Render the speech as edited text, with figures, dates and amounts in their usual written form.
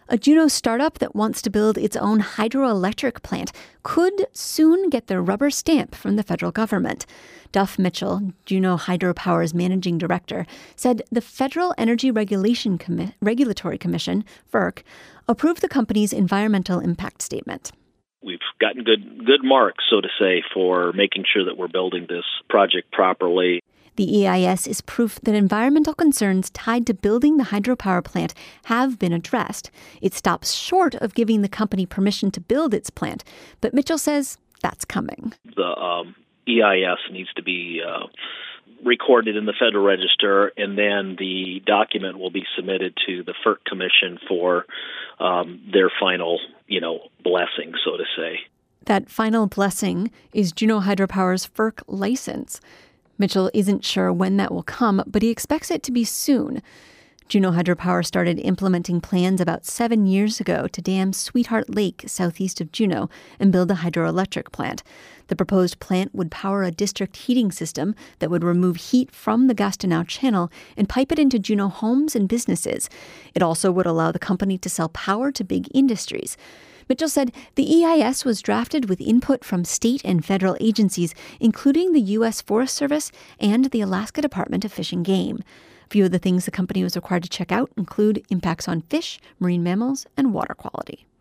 A Juneau startup that wants to build its own hydroelectric plant could soon get their rubber stamp from the federal government. Duff Mitchell, Juneau Hydropower's managing director, said the Federal Energy Regulatory Commission, FERC, approved the company's environmental impact statement. We've gotten good marks, so to say, for making sure that we're building this project properly. The EIS is proof that environmental concerns tied to building the hydropower plant have been addressed. It stops short of giving the company permission to build its plant, but Mitchell says that's coming. The EIS needs to be recorded in the Federal Register, and then the document will be submitted to the FERC Commission for their final, blessing, so to say. That final blessing is Juneau Hydropower's FERC license. Mitchell isn't sure when that will come, but he expects it to be soon. Juneau Hydropower started implementing plans about 7 years ago to dam Sweetheart Lake southeast of Juneau and build a hydroelectric plant. The proposed plant would power a district heating system that would remove heat from the Gastineau Channel and pipe it into Juneau homes and businesses. It also would allow the company to sell power to big industries. Mitchell said the EIS was drafted with input from state and federal agencies, including the U.S. Forest Service and the Alaska Department of Fish and Game. A few of the things the company was required to check out include impacts on fish, marine mammals, and water quality.